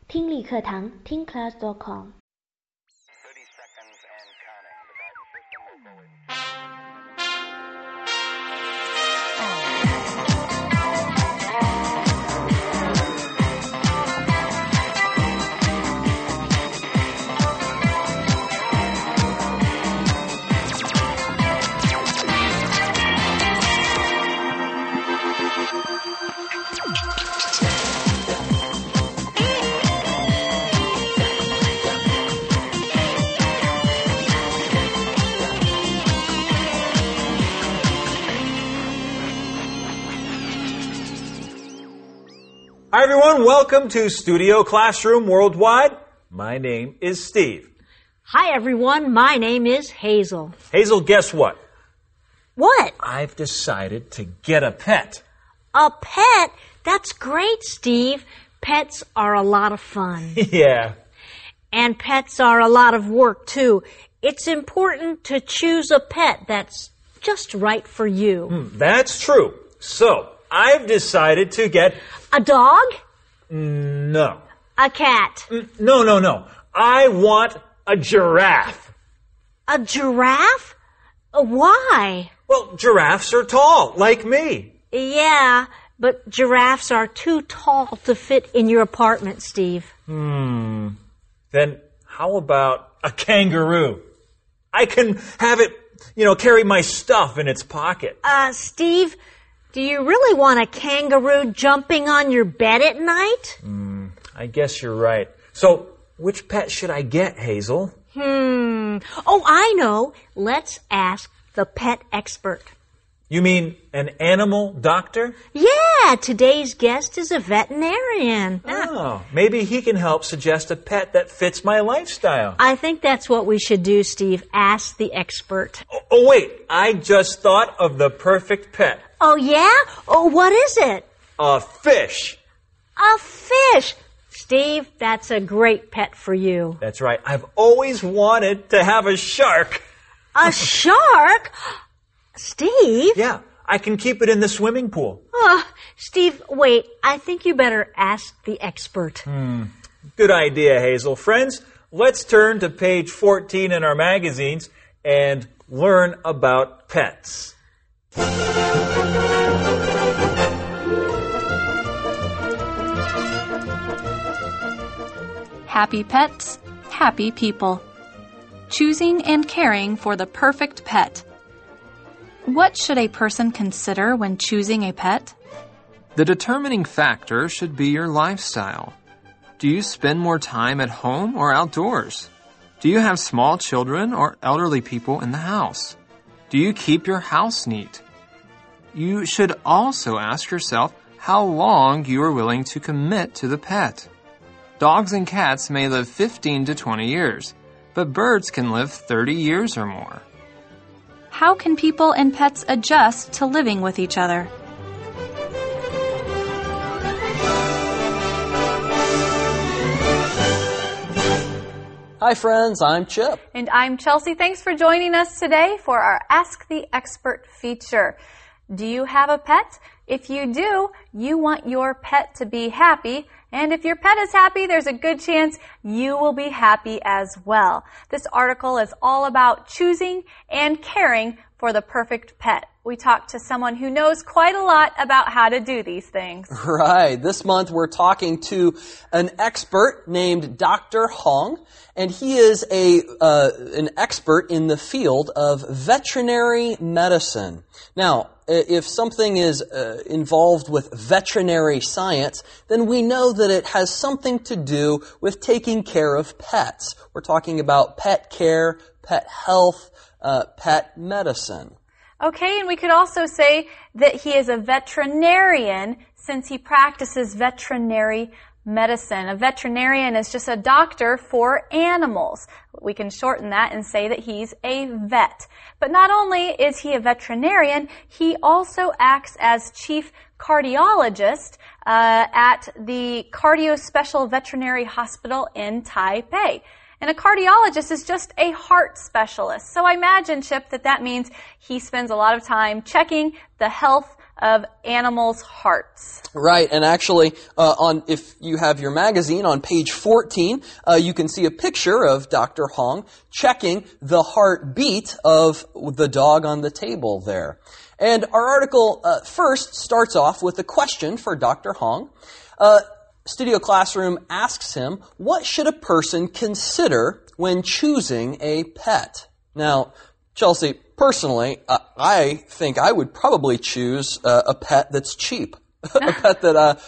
听力课堂听class.com。 Hi everyone, welcome to Studio Classroom Worldwide. My name is Steve. Hi everyone, my name is Hazel. Hazel, guess what? What? I've decided to get a pet. A pet? That's great, Steve. Pets are a lot of fun. Yeah. And pets are a lot of work too. It's important to choose a pet that's just right for you. That's true. So, I've decided to get... A dog? No. A cat? No. I want a giraffe. A giraffe? Why? Well, giraffes are tall, like me. Yeah, but giraffes are too tall to fit in your apartment, Steve. Then how about a kangaroo? I can have it, carry my stuff in its pocket. Steve, do you really want a kangaroo jumping on your bed at night? I guess you're right. So, which pet should I get, Hazel? Oh, I know. Let's ask the pet expert. You mean an animal doctor? Yeah, today's guest is a veterinarian. Oh, maybe he can help suggest a pet that fits my lifestyle. I think that's what we should do, Steve. Ask the expert. Oh, wait. I just thought of the perfect pet. Oh, yeah? Oh, what is it? A fish. A fish. Steve, that's a great pet for you. That's right. I've always wanted to have a shark. A shark? Steve? Yeah, I can keep it in the swimming pool. Steve, wait. I think you better ask the expert. Good idea, Hazel. Friends, let's turn to page 14 in our magazines and learn about pets. Happy pets, happy people. Choosing and caring for the perfect pet. What should a person consider when choosing a pet? The determining factor should be your lifestyle. Do you spend more time at home or outdoors? Do you have small children or elderly people in the house? Do you keep your house neat? You should also ask yourself how long you are willing to commit to the pet. Dogs and cats may live 15 to 20 years, but birds can live 30 years or more. How can people and pets adjust to living with each other? Hi friends, I'm Chip. And I'm Chelsea. Thanks for joining us today for our Ask the Expert feature. Do you have a pet? If you do, you want your pet to be happy. And if your pet is happy, there's a good chance you will be happy as well. This article is all about choosing and caring for the perfect pet. We talked to someone who knows quite a lot about how to do these things. Right. This month we're talking to an expert named Dr. Hong, and he is an expert in the field of veterinary medicine. Now, if something is involved with veterinary science, then we know that it has something to do with taking care of pets. We're talking about pet care, pet health, pet medicine. Okay, and we could also say that he is a veterinarian since he practices veterinary medicine. A veterinarian is just a doctor for animals. We can shorten that and say that he's a vet. But not only is he a veterinarian, he also acts as chief cardiologist at the Cardio Special Veterinary Hospital in Taipei. And a cardiologist is just a heart specialist. So I imagine, Chip, that means he spends a lot of time checking the health of animals' hearts. Right, and actually, if you have your magazine on page 14, you can see a picture of Dr. Hong checking the heartbeat of the dog on the table there. And our article first starts off with a question for Dr. Hong. Studio Classroom asks him, what should a person consider when choosing a pet? Now, Chelsea, personally, I think I would probably choose a pet that's cheap. A pet that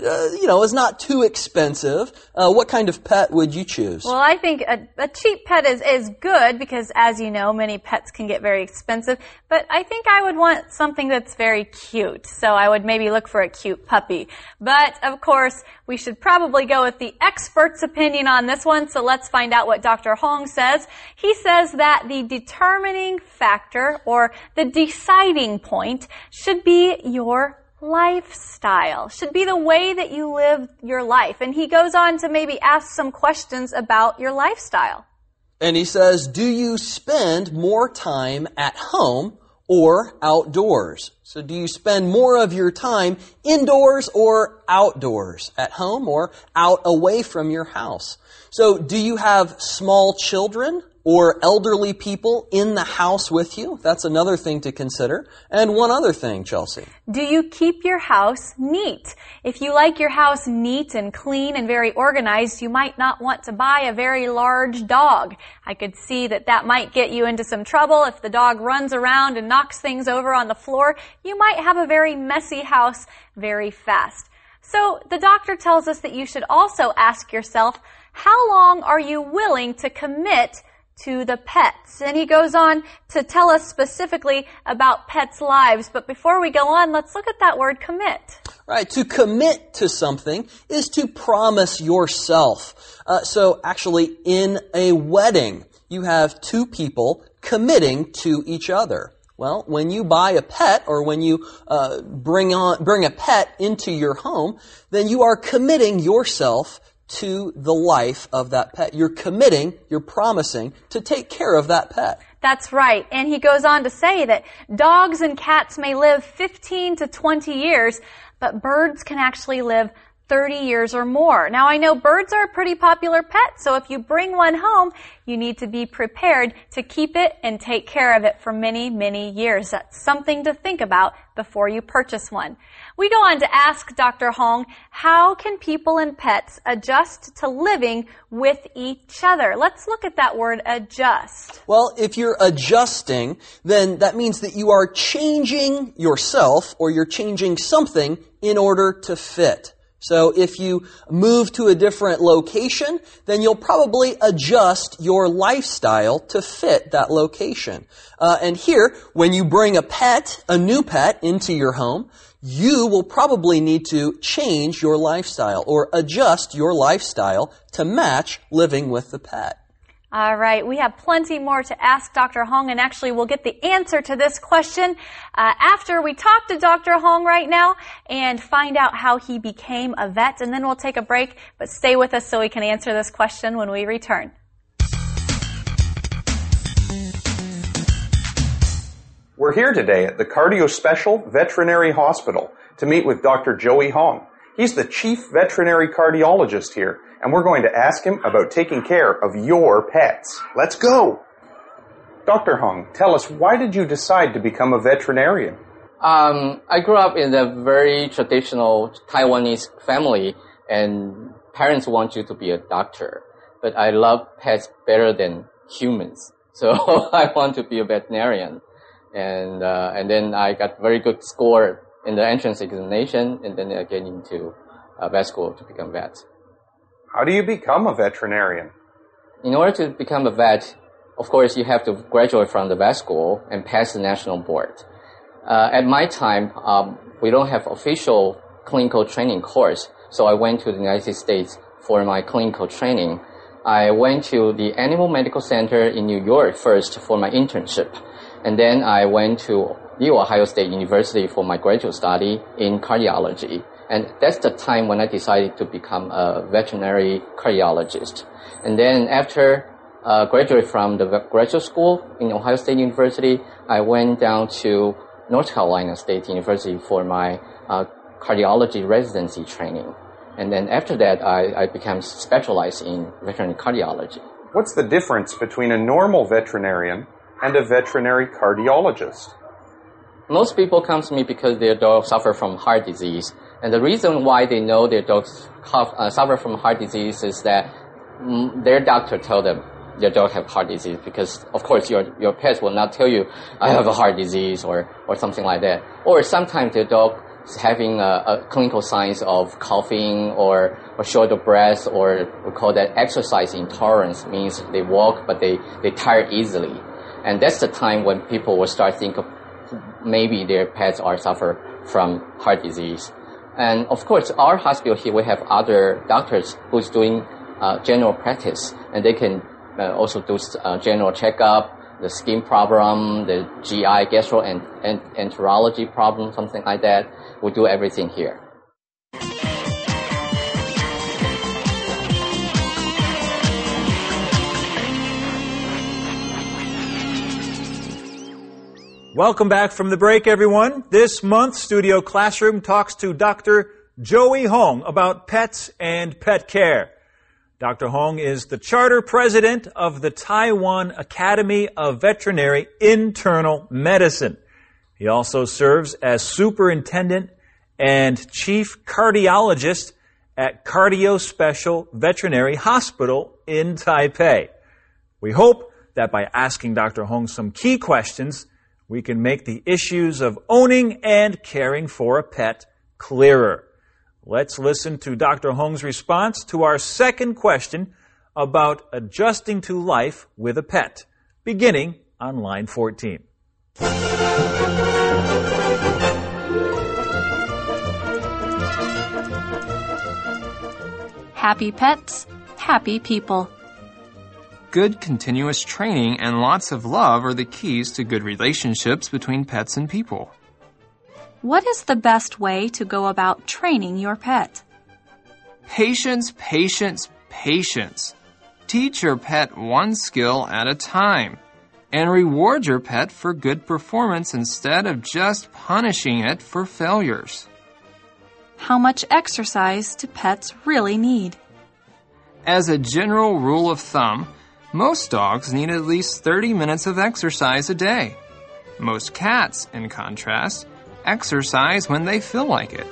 is not too expensive. What kind of pet would you choose? Well, I think a cheap pet is good because, as you know, many pets can get very expensive. But I think I would want something that's very cute. So I would maybe look for a cute puppy. But, of course, we should probably go with the expert's opinion on this one. So let's find out what Dr. Hong says. He says that the determining factor or the deciding point should be your lifestyle, should be the way that you live your life. And he goes on to maybe ask some questions about your lifestyle. And he says, do you spend more time at home or outdoors? So do you spend more of your time indoors or outdoors, at home or out away from your house? So do you have small children or elderly people in the house with you? That's another thing to consider. And one other thing, Chelsea. Do you keep your house neat? If you like your house neat and clean and very organized, you might not want to buy a very large dog. I could see that might get you into some trouble. If the dog runs around and knocks things over on the floor, you might have a very messy house very fast. So the doctor tells us that you should also ask yourself, how long are you willing to commit to the pets? And he goes on to tell us specifically about pets' lives. But before we go on, let's look at that word commit. Right, to commit to something is to promise yourself. So actually, in a wedding, you have two people committing to each other. Well, when you buy a pet or when you bring a pet into your home, then you are committing yourself to the life of that pet. You're committing, you're promising to take care of that pet. That's right. And he goes on to say that dogs and cats may live 15 to 20 years, but birds can actually live 30 years or more. Now, I know birds are a pretty popular pet, so if you bring one home, you need to be prepared to keep it and take care of it for many, many years. That's something to think about before you purchase one. We go on to ask Dr. Hong, how can people and pets adjust to living with each other? Let's look at that word, adjust. Well, if you're adjusting, then that means that you are changing yourself or you're changing something in order to fit. So if you move to a different location, then you'll probably adjust your lifestyle to fit that location. And here, when you bring a new pet into your home, you will probably need to change your lifestyle or adjust your lifestyle to match living with the pet. All right, we have plenty more to ask Dr. Hong, and actually we'll get the answer to this question after we talk to Dr. Hong right now and find out how he became a vet, and then we'll take a break, but stay with us so we can answer this question when we return. We're here today at the Cardio Special Veterinary Hospital to meet with Dr. Joey Hong. He's the chief veterinary cardiologist here, and we're going to ask him about taking care of your pets. Let's go! Dr. Hong, tell us, why did you decide to become a veterinarian? I grew up in a very traditional Taiwanese family, and parents want you to be a doctor. But I love pets better than humans, so I want to be a veterinarian. And then I got very good score in the entrance examination, and then I get into vet school to become vet. How do you become a veterinarian? In order to become a vet, of course, you have to graduate from the vet school and pass the national board. At my time, we don't have official clinical training course, so I went to the United States for my clinical training. I went to the Animal Medical Center in New York first for my internship, and then I went to The Ohio State University for my graduate study in cardiology. And that's the time when I decided to become a veterinary cardiologist. And then after graduate from the graduate school in Ohio State University, I went down to North Carolina State University for my cardiology residency training. And then after that, I became specialized in veterinary cardiology. What's the difference between a normal veterinarian and a veterinary cardiologist? Most people come to me because their dogs suffer from heart disease. And the reason why they know their dogs suffer from heart disease is that their doctor told them their dog have heart disease, because of course your pet will not tell you, I have a heart disease or something like that. Or sometimes their dog is having a clinical signs of coughing or short of breath, or we call that exercise intolerance, means they walk but they tire easily. And that's the time when people will start think of maybe their pets are suffer from heart disease. And of course, our hospital here, we have other doctors who's doing general practice, and they can also do general checkup, the skin problem, the GI, gastroenterology problem, something like that. We do everything here. Welcome back from the break, everyone. This month, Studio Classroom talks to Dr. Joey Hong about pets and pet care. Dr. Hong is the charter president of the Taiwan Academy of Veterinary Internal Medicine. He also serves as superintendent and chief cardiologist at Cardio Special Veterinary Hospital in Taipei. We hope that by asking Dr. Hong some key questions, we can make the issues of owning and caring for a pet clearer. Let's listen to Dr. Hong's response to our second question about adjusting to life with a pet, beginning on line 14. Happy pets, happy people. Good continuous training and lots of love are the keys to good relationships between pets and people. What is the best way to go about training your pet? Patience, patience, patience. Teach your pet one skill at a time, and reward your pet for good performance instead of just punishing it for failures. How much exercise do pets really need? As a general rule of thumb, most dogs need at least 30 minutes of exercise a day. Most cats, in contrast, exercise when they feel like it.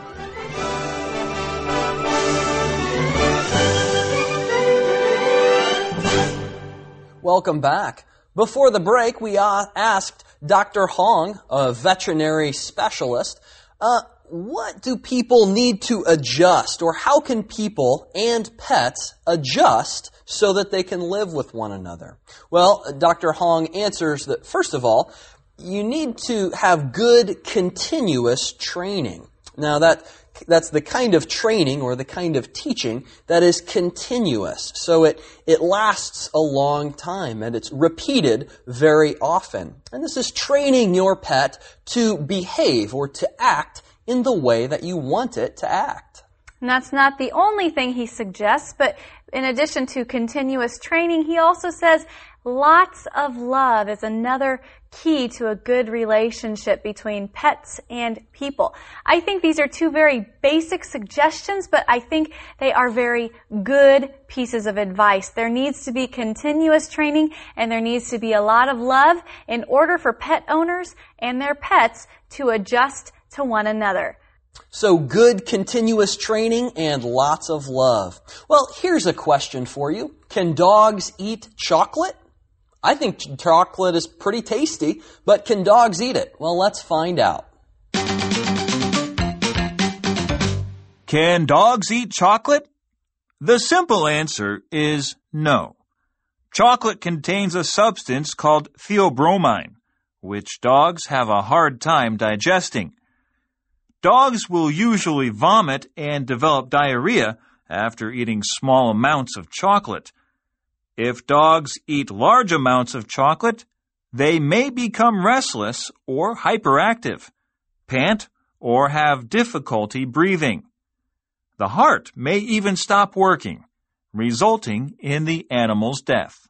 Welcome back. Before the break, we asked Dr. Hong, a veterinary specialist, what do people need to adjust, or how can people and pets adjust so that they can live with one another? Well, Dr. Hong answers that, first of all, you need to have good continuous training. Now, that's the kind of training or the kind of teaching that is continuous. So it lasts a long time and it's repeated very often. And this is training your pet to behave or to act in the way that you want it to act. And that's not the only thing he suggests, but in addition to continuous training, he also says lots of love is another key to a good relationship between pets and people. I think these are two very basic suggestions, but I think they are very good pieces of advice. There needs to be continuous training and there needs to be a lot of love in order for pet owners and their pets to adjust to one another. So good continuous training and lots of love. Well, here's a question for you. Can dogs eat chocolate? I think chocolate is pretty tasty, but can dogs eat it? Well, let's find out. Can dogs eat chocolate? The simple answer is no. Chocolate contains a substance called theobromine, which dogs have a hard time digesting. Dogs will usually vomit and develop diarrhea after eating small amounts of chocolate. If dogs eat large amounts of chocolate, they may become restless or hyperactive, pant, or have difficulty breathing. The heart may even stop working, resulting in the animal's death.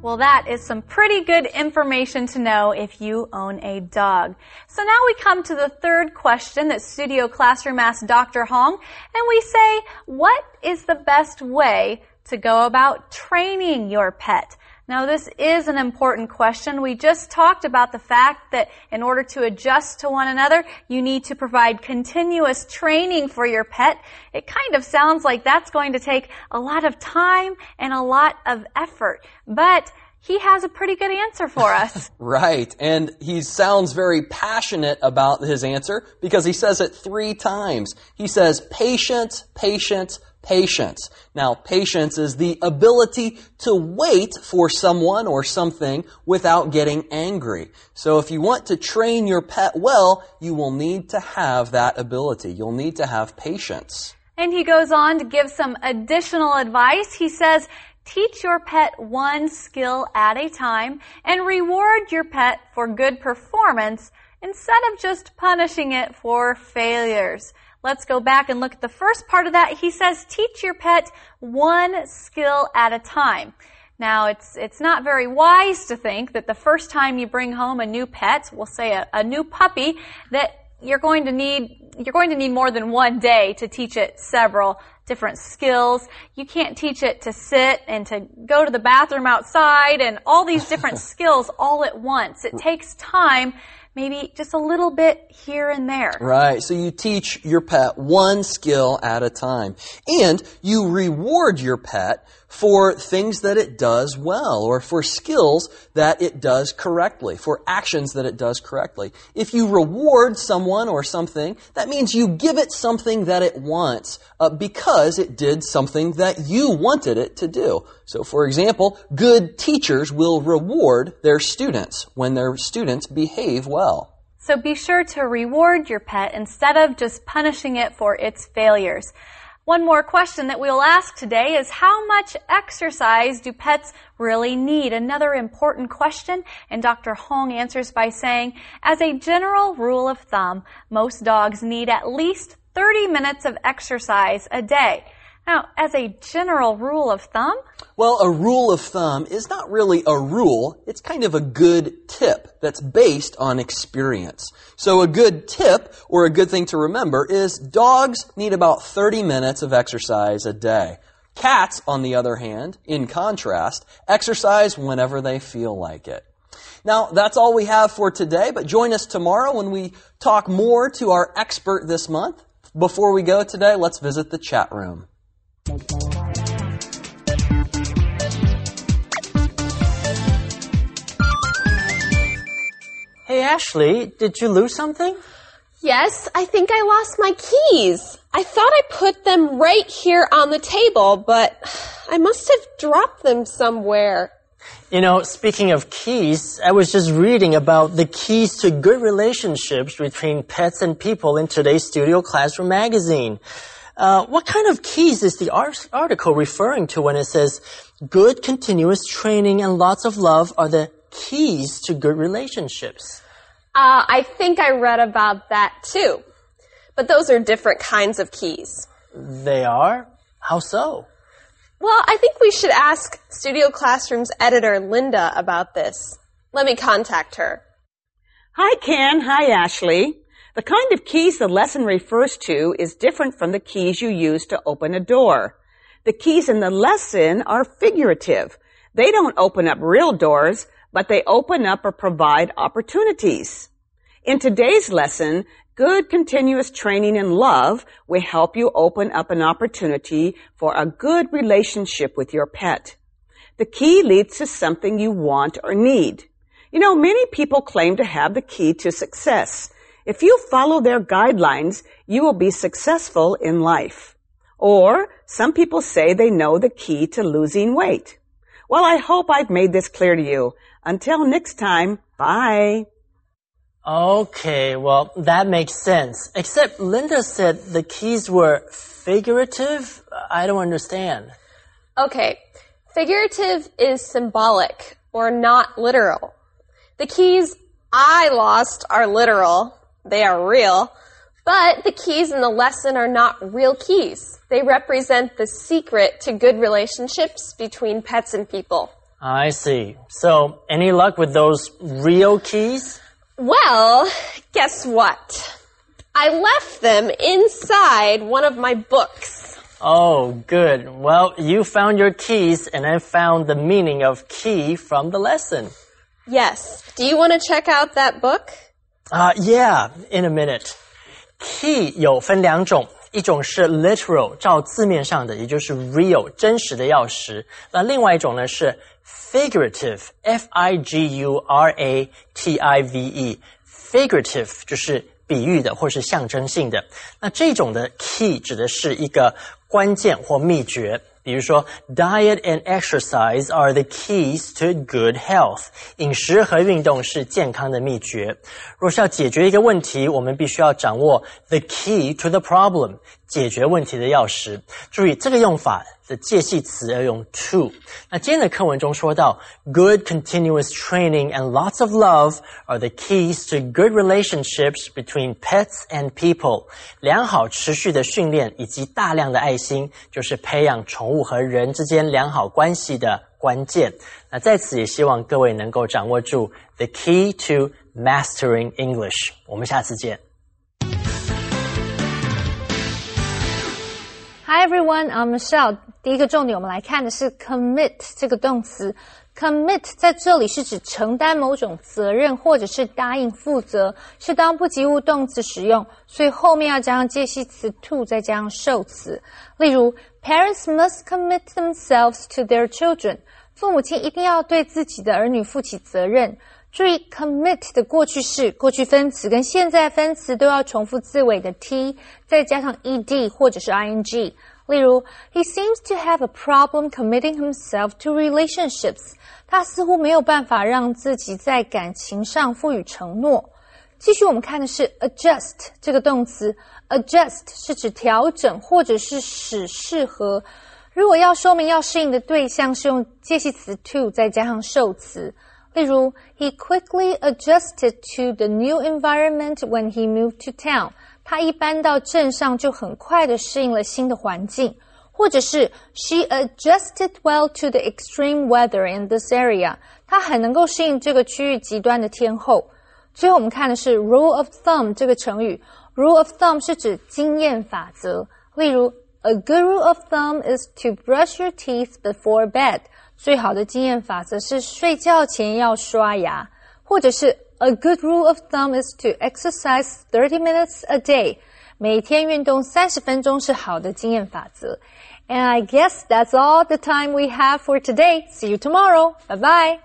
Well, that is some pretty good information to know if you own a dog. So now we come to the third question that Studio Classroom asked Dr. Hong, and we say, what is the best way to go about training your pet? Now, this is an important question. We just talked about the fact that in order to adjust to one another, you need to provide continuous training for your pet. It kind of sounds like that's going to take a lot of time and a lot of effort. But he has a pretty good answer for us. Right. And he sounds very passionate about his answer because he says it 3 times. He says, patience, patience, patience. Now, patience is the ability to wait for someone or something without getting angry. So if you want to train your pet well, you will need to have that ability. You'll need to have patience. And he goes on to give some additional advice. He says, teach your pet one skill at a time and reward your pet for good performance instead of just punishing it for failures. Let's go back and look at the first part of that. He says, teach your pet one skill at a time. Now, it's not very wise to think that the first time you bring home a new pet, we'll say a new puppy, that you're going to need more than one day to teach it several different skills. You can't teach it to sit and to go to the bathroom outside and all these different skills all at once. It takes time, maybe just a little bit here and there. Right. So you teach your pet one skill at a time. And you reward your pet for things that it does well, or for skills that it does correctly, for actions that it does correctly. If you reward someone or something, that means you give it something that it wants because it did something that you wanted it to do. So, for example, good teachers will reward their students when their students behave well. So be sure to reward your pet instead of just punishing it for its failures. One more question that we'll ask today is, how much exercise do pets really need? Another important question, and Dr. Hong answers by saying, as a general rule of thumb, most dogs need at least 30 minutes of exercise a day. Now, as a general rule of thumb? Well, a rule of thumb is not really a rule. It's kind of a good tip that's based on experience. So a good tip, or a good thing to remember, is dogs need about 30 minutes of exercise a day. Cats, on the other hand, in contrast, exercise whenever they feel like it. Now, that's all we have for today, but join us tomorrow when we talk more to our expert this month. Before we go today, let's visit the chat room. Hey, Ashley, did you lose something? Yes, I think I lost my keys. I thought I put them right here on the table, but I must have dropped them somewhere. You know, speaking of keys, I was just reading about the keys to good relationships between pets and people in today's Studio Classroom magazine. What kind of keys is the article referring to when it says, good continuous training and lots of love are the keys to good relationships? I think I read about that too. But those are different kinds of keys. They are? How so? Well, I think we should ask Studio Classroom's editor, Linda, about this. Let me contact her. Hi, Ken. Hi, Ashley. The kind of keys the lesson refers to is different from the keys you use to open a door. The keys in the lesson are figurative. They don't open up real doors, but they open up or provide opportunities. In today's lesson, good continuous training in love will help you open up an opportunity for a good relationship with your pet. The key leads to something you want or need. You know, many people claim to have the key to success. If you follow their guidelines, you will be successful in life. Or some people say they know the key to losing weight. Well, I hope I've made this clear to you. Until next time, bye. Okay, well, that makes sense. Except Linda said the keys were figurative. I don't understand. Okay, figurative is symbolic or not literal. The keys I lost are literal. They are real. But the keys in the lesson are not real keys. They represent the secret to good relationships between pets and people. I see. So, any luck with those real keys? Well, guess what? I left them inside one of my books. Oh, good. Well, you found your keys and I found the meaning of key from the lesson. Yes. Do you want to check out that book? Yeah, in a minute. Key 有分两种，一种是 literal 照字面上的，也就是 real 真实的钥匙。那另外一种呢是 figurative F-I-G-U-R-A-T-I-V-E figurative 就是比喻的或是象征性的。那这种的 key 指的是一个关键或秘诀。比如说 diet and exercise are the keys to good health. 饮食和运动是健康的秘诀。若是要解决一个问题，我们必须要掌握 the key to the problem. 解决问题的钥匙。注意这个用法的介系词要用 to。那今天的课文中说到 good continuous training and lots of love are the keys to good relationships between pets and people. 良好持续的训练以及大量的爱心就是培养宠物和人之间良好关系的关键。那在此也希望各位能够掌握住 the key to mastering English. 我们下次见。 Hi everyone, I'm Michelle. 第一个重点我们来看的是 commit 这个动词。commit 在这里是指承担某种责任或者是答应负责，是当不及物动词使用，所以后面要加上介系词 to 再加上受词。例如 Parents must commit themselves to their children. 父母亲一定要对自己的儿女负起责任。注意 commit 的过去式、过去分词跟现在分词都要重复字尾的 t， 再加上 ed 或者是 ing。例如 He seems to have a problem committing himself to relationships. 他似乎没有办法让自己在感情上赋予承诺。继续我们看的是 adjust 这个动词。adjust 是指调整或者是使适合。如果要说明要适应的对象是用介系词 to 再加上受词。例如 He quickly adjusted to the new environment when he moved to town. 他一搬到镇上就很快的适应了新的环境。或者是 She adjusted well to the extreme weather in this area. 她很能够适应这个区域极端的天候。最后我们看的是 rule of thumb 这个成语。rule of thumb 是指经验法则。例如 A good rule of thumb is to brush your teeth before bed. 最好的经验法则是睡觉前要刷牙。或者是 A good rule of thumb is to exercise 30 minutes a day. 每天运動30分鐘是好的經驗法則。And I guess that's all the time we have for today. See you tomorrow. Bye-bye.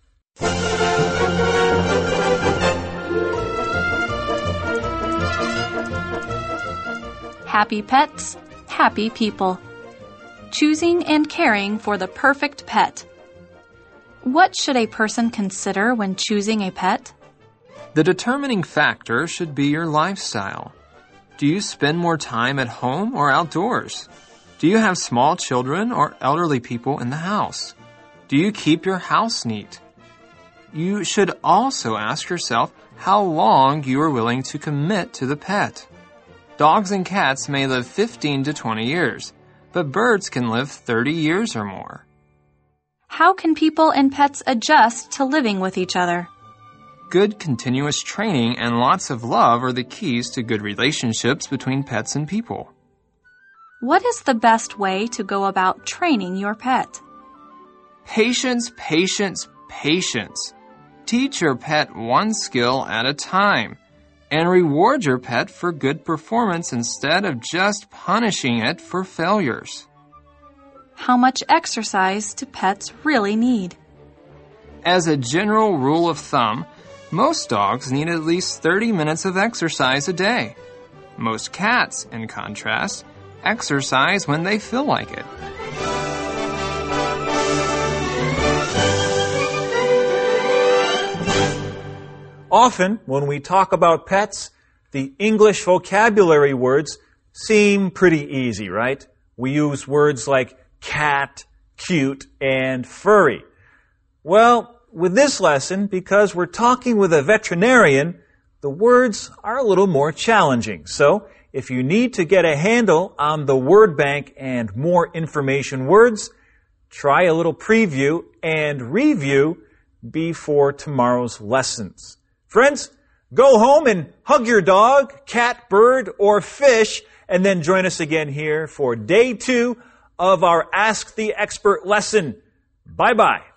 Happy pets, happy people. Choosing and caring for the perfect pet. What should a person consider when choosing a pet? The determining factor should be your lifestyle. Do you spend more time at home or outdoors? Do you have small children or elderly people in the house? Do you keep your house neat? You should also ask yourself how long you are willing to commit to the pet. Dogs and cats may live 15 to 20 years, but birds can live 30 years or more. How can people and pets adjust to living with each other? Good continuous training and lots of love are the keys to good relationships between pets and people. What is the best way to go about training your pet? Patience, patience, patience. Teach your pet one skill at a time, and reward your pet for good performance instead of just punishing it for failures. How much exercise do pets really need? As a general rule of thumb, most dogs need at least 30 minutes of exercise a day. Most cats, in contrast, exercise when they feel like it. Often, when we talk about pets, the English vocabulary words seem pretty easy, right? We use words like cat, cute, and furry. Well, with this lesson, because we're talking with a veterinarian, the words are a little more challenging. So, if you need to get a handle on the word bank and more information words, try a little preview and review before tomorrow's lessons. Friends, go home and hug your dog, cat, bird, or fish, and then join us again here for day 2 of our Ask the Expert lesson. Bye-bye.